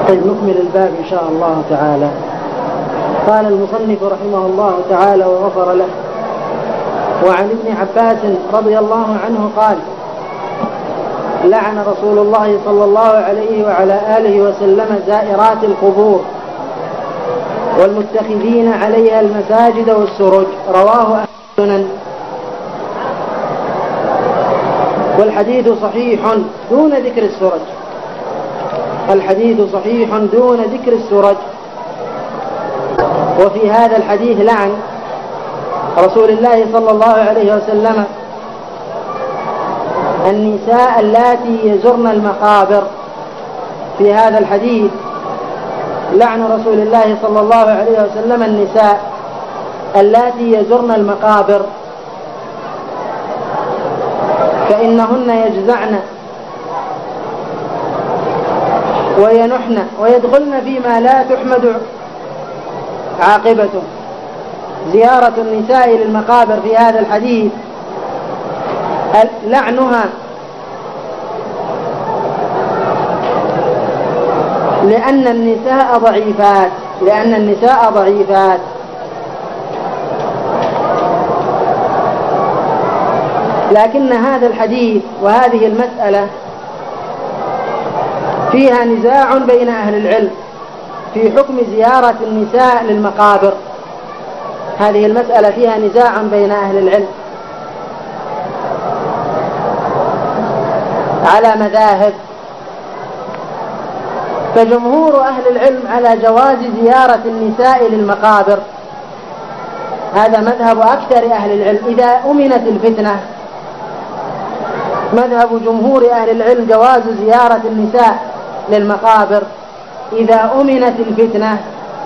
طيب نكمل الباب إن شاء الله تعالى. قال المصنف رحمه الله تعالى وغفر له: وعن ابن عباس رضي الله عنه قال: لعن رسول الله صلى الله عليه وعلى آله وسلم زائرات القبور والمتخذين عليها المساجد والسرج. رواه أهل السنن. والحديث صحيح دون ذكر السرج. الحديث صحيح دون ذكر السرج. وفي هذا الحديث لعن رسول الله صلى الله عليه وسلم النساء اللاتي يزرن المقابر. في هذا الحديث لعن رسول الله صلى الله عليه وسلم النساء اللاتي يزرن المقابر، فإنهن يجزعن وينحن ويدخلن فيما لا تحمد عاقبته. زيارة النساء للمقابر في هذا الحديث لعنها لأن النساء ضعيفات. لكن هذا الحديث وهذه المسألة فيها نزاع بين أهل العلم في حكم زيارة النساء للمقابر. هذه المسألة فيها نزاع بين أهل العلم على مذاهب، فجمهور أهل العلم على جواز زيارة النساء للمقابر. هذا مذهب أكثر أهل العلم إذا أمنت الفتنة. مذهب جمهور أهل العلم جواز زيارة النساء للمقابر إذا أمنت الفتنة.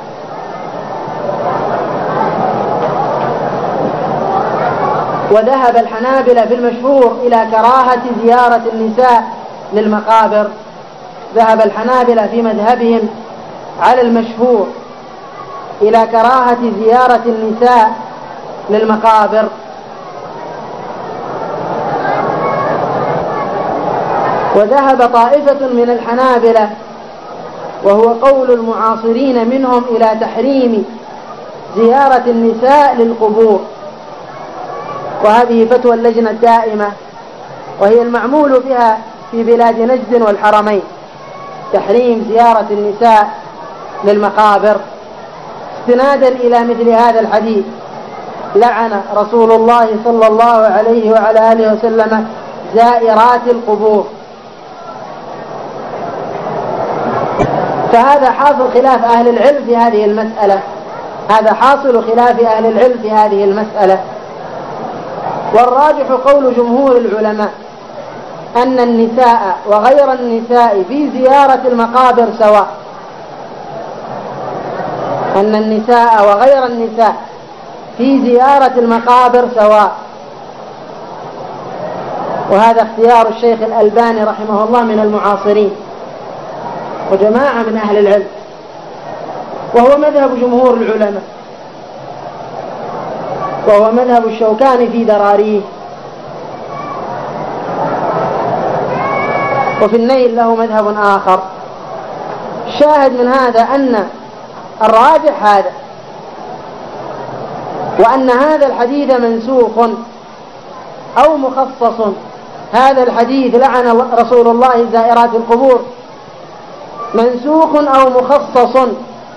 وذهب الحنابلة في المشهور إلى كراهة زيارة النساء للمقابر. ذهب الحنابلة في مذهبهم على المشهور إلى كراهة زيارة النساء للمقابر. وذهب طائفة من الحنابلة وهو قول المعاصرين منهم إلى تحريم زيارة النساء للقبور، وهذه فتوى اللجنة الدائمة وهي المعمول بها في بلاد نجد والحرمين، تحريم زيارة النساء للمقابر استنادا إلى مثل هذا الحديث: لعن رسول الله صلى الله عليه وعلى آله وسلم زائرات القبور. فهذا حاصل خلاف أهل العلم في هذه المسألة. هذا حاصل خلاف أهل العلم في هذه المسألة. والراجح قول جمهور العلماء أن النساء وغير النساء في زيارة المقابر سواء. أن النساء وغير النساء في زيارة المقابر سواء. وهذا اختيار الشيخ الألباني رحمه الله من المعاصرين وجماعة من أهل العلم، وهو مذهب جمهور العلماء، وهو مذهب الشوكاني في دراريه. وفي النيل له مذهب آخر. الشاهد من هذا أن الراجح هذا، وأن هذا الحديث منسوخ أو مخصص. هذا الحديث لعن رسول الله زائرات القبور منسوخ أو مخصص.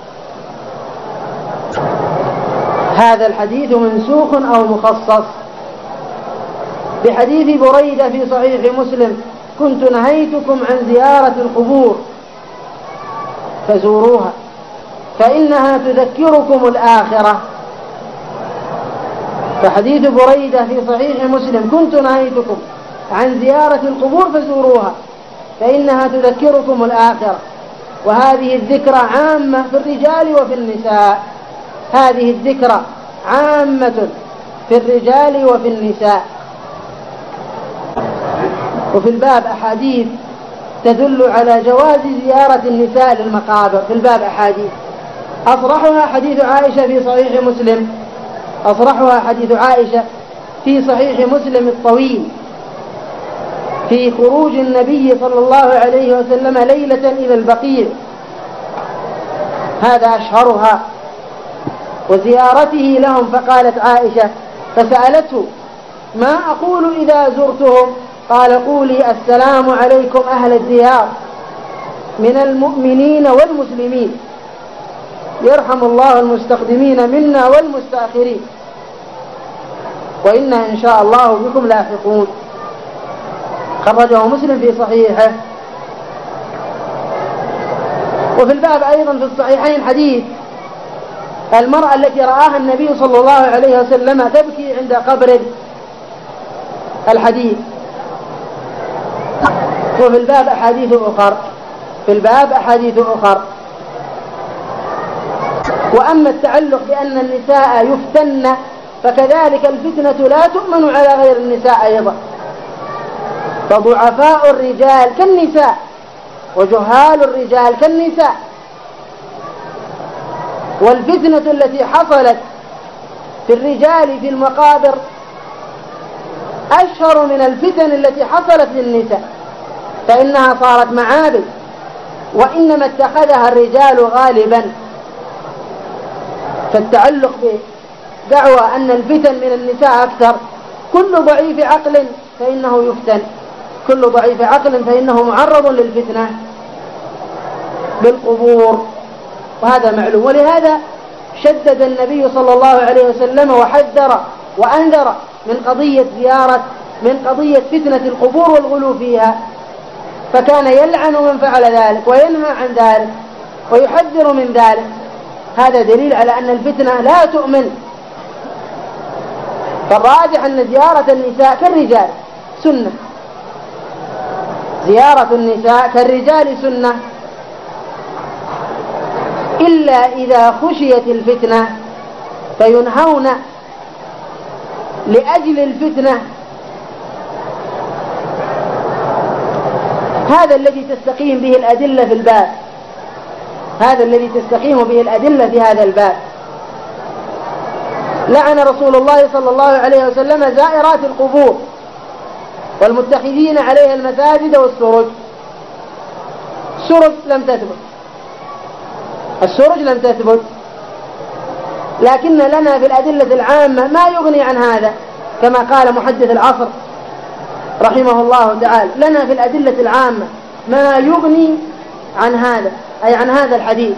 هذا الحديث منسوخ أو مخصص بحديث بريدة في صحيح مسلم: كنت نهيتكم عن زيارة القبور فزوروها فإنها تذكركم الآخرة. فحديث بريدة في صحيح مسلم: كنت نهيتكم عن زيارة القبور فزوروها فإنها تذكركم الآخرة. وهذه الذكرى عامة في الرجال وفي النساء. هذه الذكرى عامة في الرجال وفي النساء. وفي الباب أحاديث تدل على جواز زيارة النساء للمقابر. في الباب أحاديث أصرحها حديث عائشة في صحيح مسلم. أصرحها حديث عائشة في صحيح مسلم الطويل في خروج النبي صلى الله عليه وسلم ليلة إلى البقيع هذا أشهرها، وزيارته لهم. فقالت عائشة فسألته ما أقول إذا زرتهم؟ قال قولي السلام عليكم أهل الديار من المؤمنين والمسلمين، يرحم الله المستقدمين منا والمستأخرين، وإنا إن شاء الله بكم لاحقون. خرجه مسلم في صحيحه. وفي الباب أيضا في الصحيحين حديث المرأة التي رآها النبي صلى الله عليه وسلم تبكي عند قبر، الحديث. وفي الباب أحاديث أخر. وأما التعلق بأن النساء يفتن فكذلك الفتنة لا تؤمن على غير النساء أيضا، فضعفاء الرجال كالنساء وجهال الرجال كالنساء. والفتنة التي حصلت في الرجال في المقابر أشهر من الفتن التي حصلت للنساء، فإنها صارت معابد، وإنما اتخذها الرجال غالبا. فالتعلق بدعوى أن الفتن من النساء أكثر، كل ضعيف عقل فإنه يفتن، كل ضعيف عقل فإنه معرض للفتنة بالقبور، وهذا معلوم. ولهذا شدد النبي صلى الله عليه وسلم وحذر وأنذر من قضية فتنة القبور والغلو فيها، فكان يلعن من فعل ذلك وينهى عن ذلك ويحذر من ذلك. هذا دليل على أن الفتنة لا تؤمن. فالراجح أن زيارة النساء كالرجال سنة، زيارة النساء كالرجال سنة، إلا إذا خشيت الفتنة فينهون لأجل الفتنة. هذا الذي تستقيم به الأدلة في الباب، هذا الذي تستقيم به الأدلة في هذا الباب. لعن رسول الله صلى الله عليه وسلم زائرات القبور والمتخذين عليها المساجد والسرج. السرج لم تثبت، لكن لنا في الأدلة العامة ما يغني عن هذا، كما قال محدث العصر رحمه الله تعالى: لنا في الأدلة العامة ما يغني عن هذا، أي عن هذا الحديث.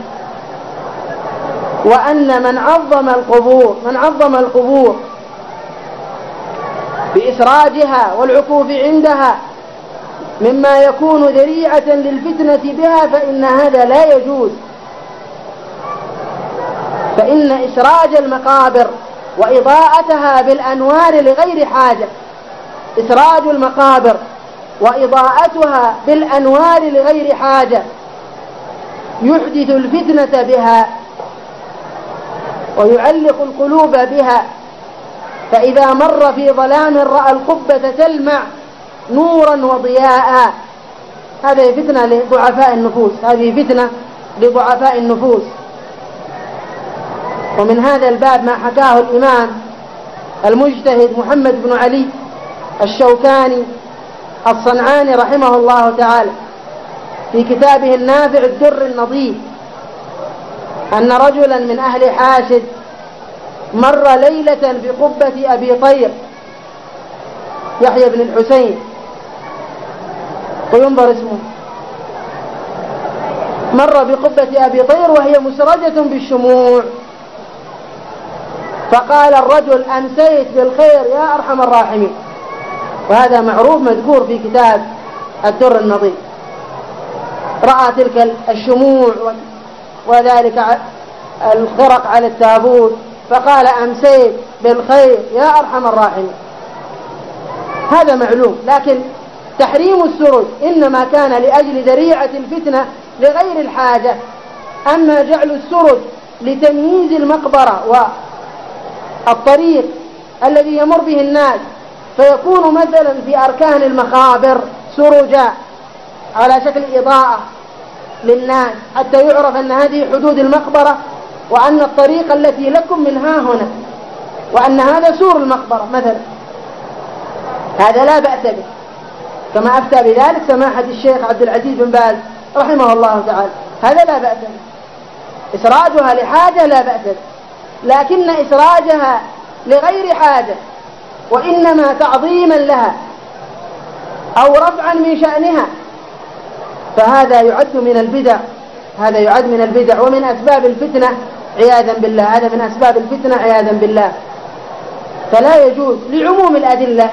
وأن من عظم القبور بإسراجها والعكوف عندها مما يكون ذريعة للفتنة بها فإن هذا لا يجوز. فإن إسراج المقابر وإضاءتها بالأنوار لغير حاجة، إسراج المقابر وإضاءتها بالأنوار لغير حاجة يحدث الفتنة بها ويعلق القلوب بها، فإذا مر في ظلام رأى القبة تلمع نورا وضياء. هذه فتنة لضعفاء النفوس، هذه فتنة لضعفاء النفوس. ومن هذا الباب ما حكاه الإمام المجتهد محمد بن علي الشوكاني الصنعاني رحمه الله تعالى في كتابه النافع الدر النظيف، أن رجلا من أهل حاشد مر ليلة بقبة أبي طير يحيى بن الحسين وينظر اسمه، مر بقبة أبي طير وهي مسرجة بالشموع، فقال الرجل: أمسيت بالخير يا أرحم الراحمين. وهذا معروف مذكور في كتاب الدر النظيف. رأى تلك الشموع وذلك الخرق على التابوت فقال: أمسيت بالخير يا أرحم الراحمين. هذا معلوم. لكن تحريم السرج إنما كان لأجل ذريعة الفتنة لغير الحاجة. أما جعل السرج لتمييز المقبرة والطريق الذي يمر به الناس فيكون مثلا في أركان المقابر سرجا على شكل إضاءة للناس حتى يعرف أن هذه حدود المقبرة وأن الطريق التي لكم من ها هنا وأن هذا سور المقبرة مثلا، هذا لا بأس به، كما أفتى بذلك سماحة الشيخ عبد العزيز بن باز رحمه الله تعالى. هذا لا بأس به. إسراجها لحاجة لا بأس به، لكن إسراجها لغير حاجة وإنما تعظيما لها أو رفعا من شأنها فهذا يعد من البدع، هذا يعد من البدع ومن أسباب الفتنة عياذا بالله، هذا من أسباب الفتنة عياذا بالله. فلا يجوز لعموم الأدلة.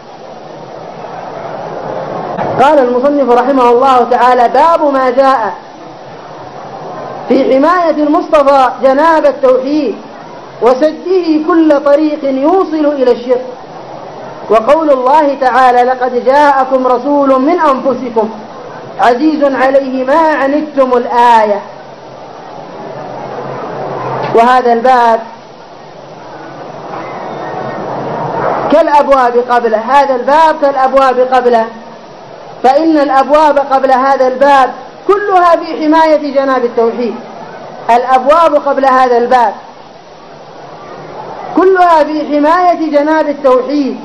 قال المصنف رحمه الله تعالى: باب ما جاء في حماية المصطفى جناب التوحيد وسده كل طريق يوصل إلى الشرك. وقول الله تعالى: لقد جاءكم رسول من أنفسكم عزيز عليه ما عنتم الآية. وهذا الباب كالأبواب قبله، هذا الباب كالأبواب قبله، فإن الأبواب قبل هذا الباب كلها في حماية جناب التوحيد. الأبواب قبل هذا الباب كلها في حماية جناب التوحيد.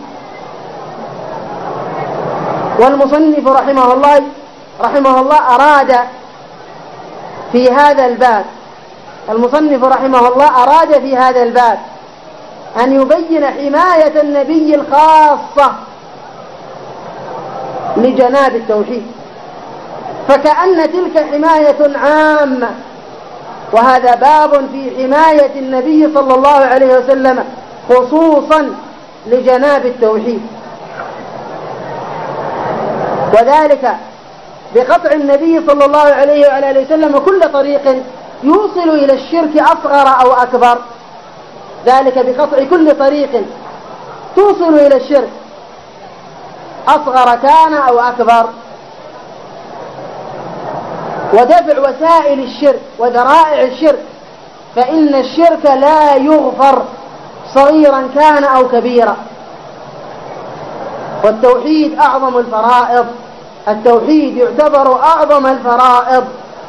والمصنف رحمه الله أراد في هذا الباب، المصنف رحمه الله أراد في هذا الباب أن يبين حماية النبي الخاصة لجناب التوحيد، فكأن تلك حماية عامة، وهذا باب في حماية النبي صلى الله عليه وسلم خصوصا لجناب التوحيد، وذلك بقطع النبي صلى الله عليه وعلى وسلم كل طريق يوصل إلى الشرك أصغر أو أكبر، ذلك بقطع كل طريق توصل إلى الشرك أصغر كان أو أكبر، ودفع وسائل الشرك وذرائع الشرك، فإن الشرك لا يغفر صغيرا كان أو كبيرا. والتوحيد أعظم الفرائض، التوحيد يعتبر أعظم الفرائض،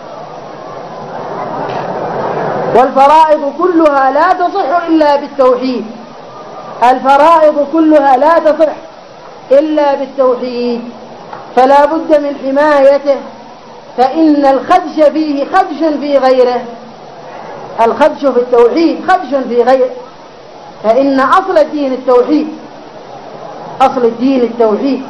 والفرائض كلها لا تصح إلا بالتوحيد، الفرائض كلها لا تصح إلا بالتوحيد، فلا بد من حمايته، فإن الخدش فيه خدش في غيره، الخدش في التوحيد خدش في غيره، فإن أصل الدين التوحيد، أصل الدين التوحيد.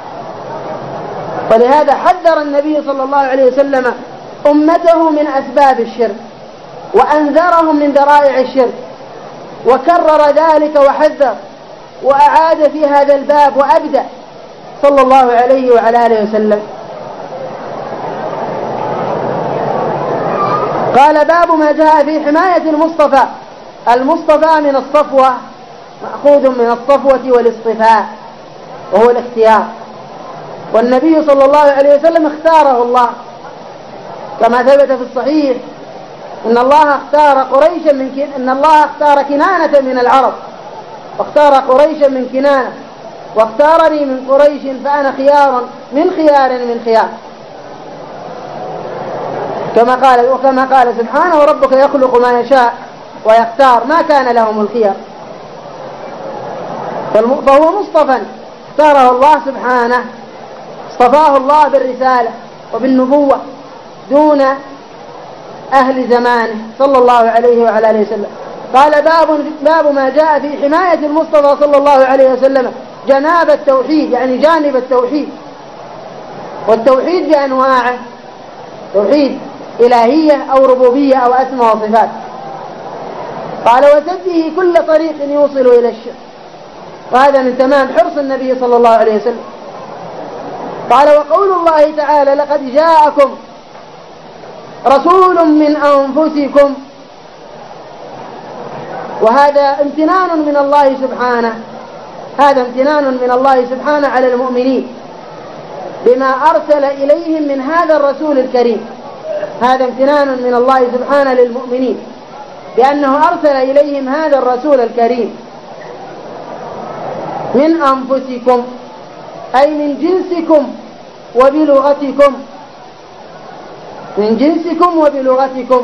ولهذا حذر النبي صلى الله عليه وسلم أمته من أسباب الشرك وأنذرهم من ذرائع الشرك، وكرر ذلك وحذر وأعاد في هذا الباب وأبدأ صلى الله عليه وعلى آله وسلم. قال: باب ما جاء في حماية المصطفى. المصطفى من الصفوة، مأخوذ من الصفوة والاصطفاء، وهو الاختيار، والنبي صلى الله عليه وسلم اختاره الله كما ثبت في الصحيح إن الله اختار كنانة من العرب، واختار قريشا من كنانة، واختارني من قريش فأنا خيار من خيار من خيار، وكما قال سبحانه: وربك يخلق ما يشاء ويختار ما كان لهم الخيار. فهو مصطفى اختاره الله سبحانه، اصطفاه الله بالرسالة وبالنبوة دون أهل زمانه صلى الله عليه وعلى آله وسلم. قال: باب ما جاء في حماية المصطفى صلى الله عليه وسلم جناب التوحيد، يعني جانب التوحيد، والتوحيد بأنواعه، توحيد إلهية أو ربوبية أو أسماء وصفات. قال: وسده كل طريق يوصل إلى الشرك، وهذا من تمام حرص النبي صلى الله عليه وسلم. قال: وقول الله تعالى: لقد جاءكم رسول من أنفسكم، وهذا امتنان من الله سبحانه، هذا امتنان من الله سبحانه على المؤمنين بما أرسل إليهم من هذا الرسول الكريم، هذا امتنان من الله سبحانه للمؤمنين بأنه أرسل إليهم هذا الرسول الكريم من أنفسكم، أي من جنسكم وبلغتكم، من جنسكم وبلغتكم،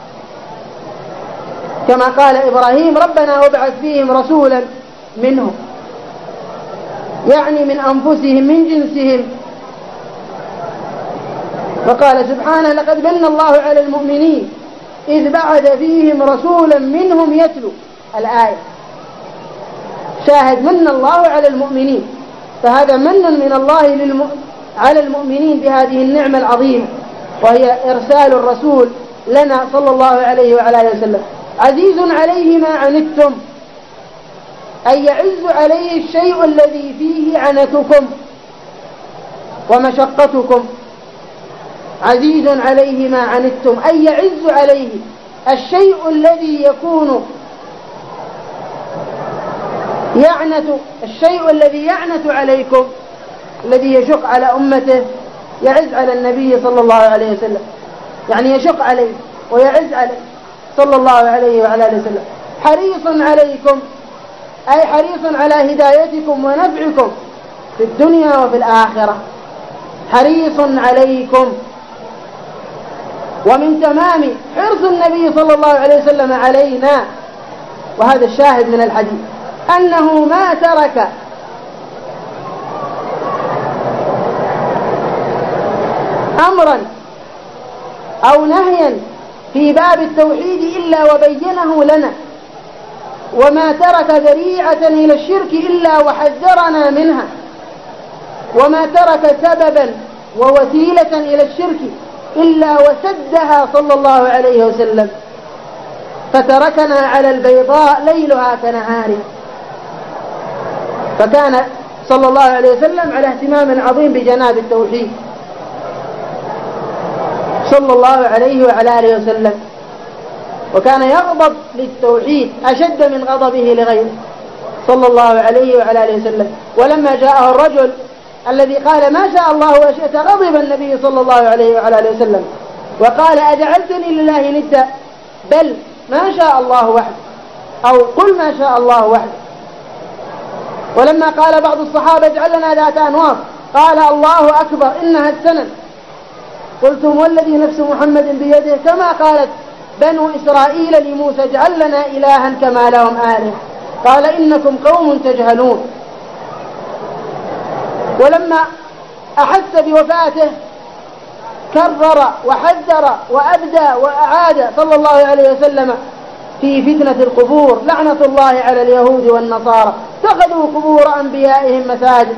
كما قال إبراهيم: ربنا وابعث فيهم رسولا منهم، يعني من أنفسهم من جنسهم. وقال سبحانه: لقد من الله على المؤمنين إذ بعث فيهم رسولا منهم يتلو الآية. شاهد من الله على المؤمنين، فهذا من من الله على المؤمنين بهذه النعمة العظيمة، وهي إرسال الرسول لنا صلى الله عليه وعلى آله وسلم. عزيز عليه ما عنتم، أي يعز عليه الشيء الذي فيه عنتكم ومشقتكم. عزيز عليه ما عنتم أي يعز عليه الشيء الذي يكون الشيء الذي يعنت عليكم، الذي يشق على أمته، يعز على النبي صلى الله عليه وسلم، يعني يشق عليه ويعز عليه صلى الله عليه وعلى آله وسلم. حريص عليكم أي حريص على هدايتكم ونفعكم في الدنيا وفي الآخرة. حريص عليكم. ومن تمام حرص النبي صلى الله عليه وسلم علينا، وهذا الشاهد من الحديث، أنه ما ترك أمرا أو نهيا في باب التوحيد إلا وبينه لنا، وما ترك ذريعة إلى الشرك إلا وحذرنا منها، وما ترك سببا ووسيلة إلى الشرك إلا وسدها صلى الله عليه وسلم، فتركنا على البيضاء ليلها كنهارها. فكان صلى الله عليه وسلم على اهتمام عظيم بجناب التوحيد صلى الله عليه وعلى آله وسلم، وكان يغضب للتوحيد أشد من غضبه لغيره صلى الله عليه وعلى آله وسلم. ولما جاءه الرجل الذي قال ما شاء الله وشئت غضب النبي صلى الله عليه وعلى آله وسلم وقال أجعلتني لله ندا، بل ما شاء الله وحده، أو قل ما شاء الله وحده. ولما قال بعض الصحابة اجعل لنا ذات أنواط، قال الله أكبر إنها السنن. قلتم والذي نفس محمد بيده، كما قالت بنو إسرائيل لموسى اجعل لنا إلها كما لهم آلهة، قال إنكم قوم تجهلون. ولما أحس بوفاته كرر وحذر وأبدى وأعاد صلى الله عليه وسلم في فتنة القبور، لعنة الله على اليهود والنصارى اتخذوا قبور أنبيائهم مساجد،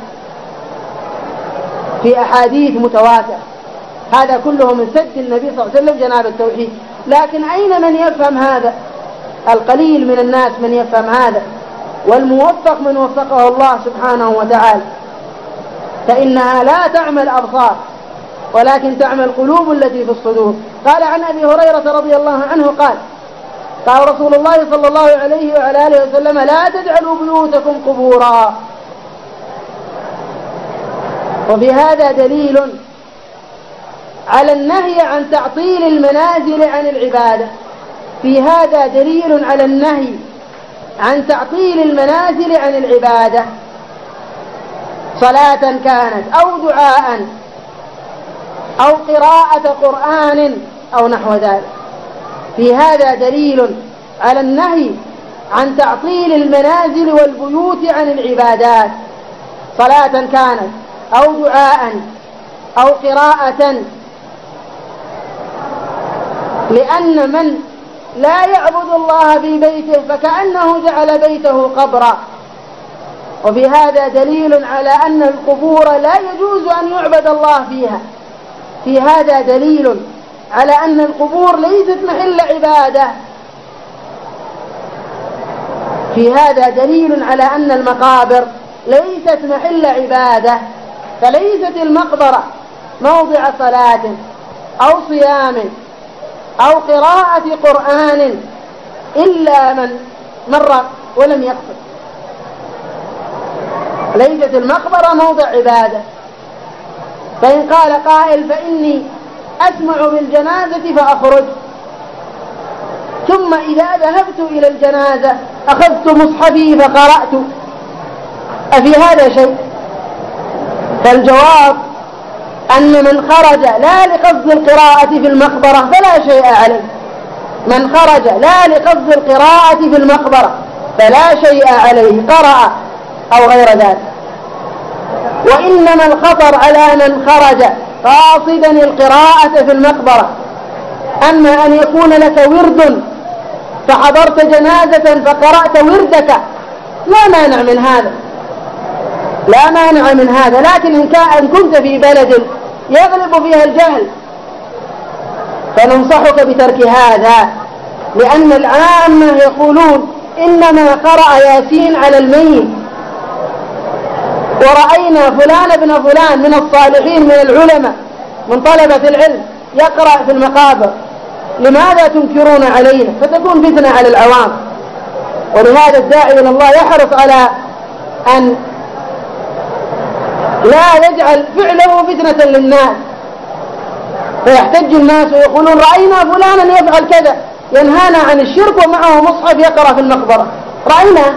في أحاديث متواترة. هذا كله من سد النبي صلى الله عليه وسلم جناب التوحيد. لكن أين من يفهم هذا؟ القليل من الناس من يفهم هذا، والموفق من وفقه الله سبحانه وتعالى، فإنها لا تعمى الأبصار ولكن تعمى القلوب التي في الصدور. قال عن أبي هريرة رضي الله عنه قال رسول الله صلى الله عليه وعلى آله وسلم لا تجعلوا بيوتكم قبورا. وفي هذا دليل على النهي عن تعطيل المنازل عن العبادة. في هذا دليل على النهي عن تعطيل المنازل عن العبادة، صلاة كانت أو دعاء أو قراءة قرآن أو نحو ذلك. في هذا دليل على النهي عن تعطيل المنازل والبيوت عن العبادات، صلاة كانت أو دعاء أو قراءة، لأن من لا يعبد الله في بيته فكأنه جعل بيته قبرا. وفي هذا دليل على أن القبور لا يجوز أن يعبد الله فيها. في هذا دليل على أن القبور ليست محل عبادة. في هذا دليل على أن المقابر ليست محل عبادة، فليست المقبرة موضع صلاة أو صيام أو قراءة قرآن إلا من مر ولم يقصد. ليست المقبرة موضع عبادة. فإن قال قائل فإني أسمع بالجنازة فأخرج، ثم إذا ذهبت إلى الجنازة أخذت مصحفي فقرأت، أفي هذا شيء؟ فالجواب أن من خرج لا لقصد القراءة في المقبرة فلا شيء عليه. من خرج لا لقصد القراءة في المقبرة فلا شيء عليه، قرأ أو غير ذلك. وإنما الخطر على من خرج قاصدا القراءة في المقبرة، أما أن يكون لك ورد فحضرت جنازة فقرأت وردك لا مانع من هذا، لا مانع من هذا. لكن إن كنت في بلد يغلب فيها الجهل فننصحك بترك هذا، لأن العامة يقولون إنما قرأ ياسين على الميت، ورأينا فلان ابن فلان من الصالحين من العلماء من طلبة العلم يقرأ في المقابر، لماذا تنكرون علينا؟ فتكون فتنة على العوام. ولهذا الداعي إلى الله يحرص على أن لا يجعل فعله فتنة للناس، فيحتج الناس ويقولون رأينا فلانا يفعل كذا ينهانا عن الشرك ومعه مصحف يقرأ في المقبرة، رأينا.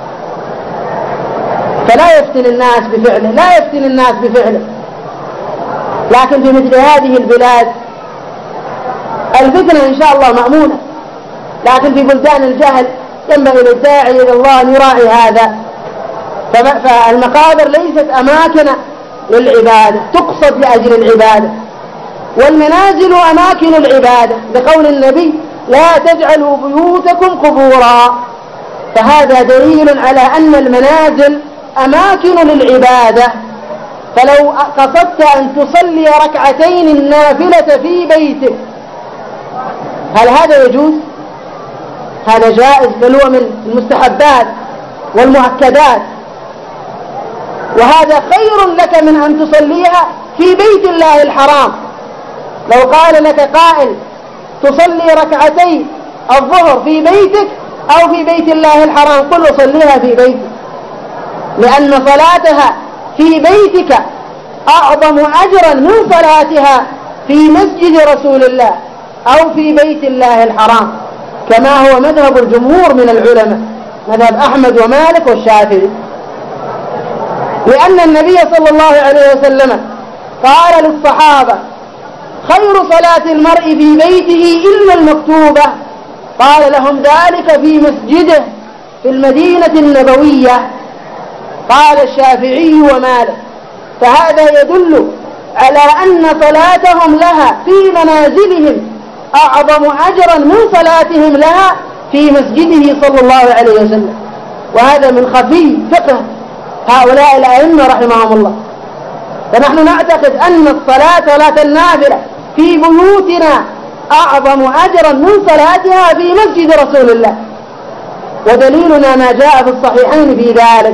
فلا يفتن الناس بفعله، لا يفتن الناس بفعله. لكن في مثل هذه البلاد الفتنة إن شاء الله مأمونة، لكن في بلدان الجهل ينبغي للداعي إلى الله أن يراعي هذا. فالمقابر ليست أماكن للعبادة تقصد لأجل العبادة، والمنازل أماكن العبادة، لقول النبي لا تجعلوا بيوتكم قبورا. فهذا دليل على أن المنازل أماكن للعبادة. فلو قصدت أن تصلي ركعتين النافلة في بيتك هل هذا يجوز؟ هذا جائز، بل هو من المستحبات والمؤكدات، وهذا خير لك من أن تصليها في بيت الله الحرام. لو قال لك قائل تصلي ركعتي الظهر في بيتك أو في بيت الله الحرام، قل صليها في بيتك، لأن صلاتها في بيتك أعظم أجرا من صلاتها في مسجد رسول الله أو في بيت الله الحرام، كما هو مذهب الجمهور من العلماء، مذهب أحمد ومالك والشافعي. لأن النبي صلى الله عليه وسلم قال للصحابة خير صلاة المرء في بيته إلا المكتوبة، قال لهم ذلك في مسجده في المدينة النبوية. قال الشافعي ومالك، فهذا يدل على أن صلاتهم لها في منازلهم أعظم أجرا من صلاتهم لها في مسجده صلى الله عليه وسلم. وهذا من خفي فقه هؤلاء الأئمة رحمهم الله. فنحن نعتقد أن صلاة النافلة في بيوتنا أعظم أجرا من صلاتها في مسجد رسول الله، ودليلنا ما جاء في الصحيحين في ذلك.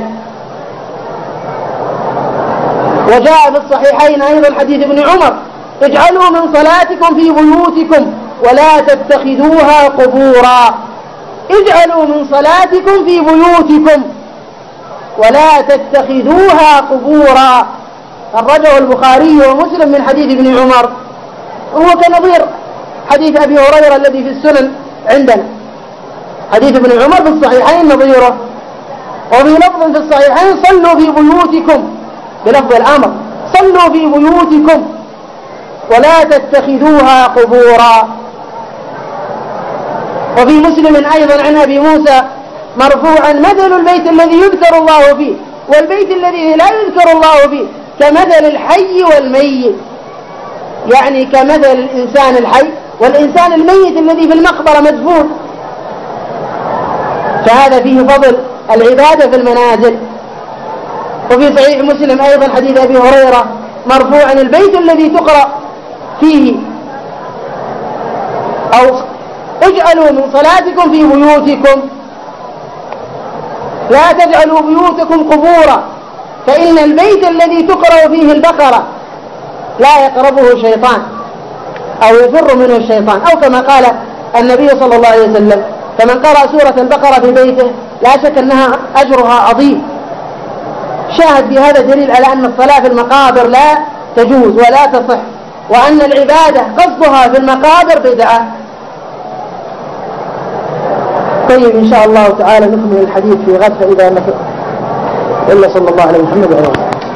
وجاء في الصحيحين أيضا حديث ابن عمر اجعلوا من صلاتكم في بيوتكم ولا تتخذوها قبورا. اجعلوا من صلاتكم في بيوتكم ولا تتخذوها قبورا. خرجه البخاري ومسلم من حديث ابن عمر، وهو كنظير حديث أبي هريرة الذي في السنن عندنا. حديث ابن عمر في الصحيحين نظيره، وفي لفظ في الصحيحين صلوا في بيوتكم، بلفظ الأمر صلوا في بيوتكم ولا تتخذوها قبورا. وفي مسلم أيضا عن أبي موسى مرفوعا مثل البيت الذي يذكر الله فيه والبيت الذي لا يذكر الله فيه كمثل الحي والميت، يعني كمثل الإنسان الحي والإنسان الميت الذي في المقبرة مدفون. فهذا فيه فضل العبادة في المنازل. وفي صحيح مسلم أيضا حديث أبي هريرة مرفوعا البيت الذي تقرأ فيه أو اجعلوا من صلاتكم في بيوتكم لا تجعلوا بيوتكم قبورا، فإن البيت الذي تقرأ فيه البقرة لا يقربه شيطان أو يفر منه الشيطان، أو كما قال النبي صلى الله عليه وسلم فمن قرأ سورة البقرة في بيته لا شك أنها أجرها عظيم. شاهد بهذا دليل على أن الصلاة في المقابر لا تجوز ولا تصح، وأن العبادة قصدها في المقابر بدعة. طيب إن شاء الله تعالى نكمل الحديث في غد، فإذا نفع إلا صلى الله عليه محمد وعلى آله.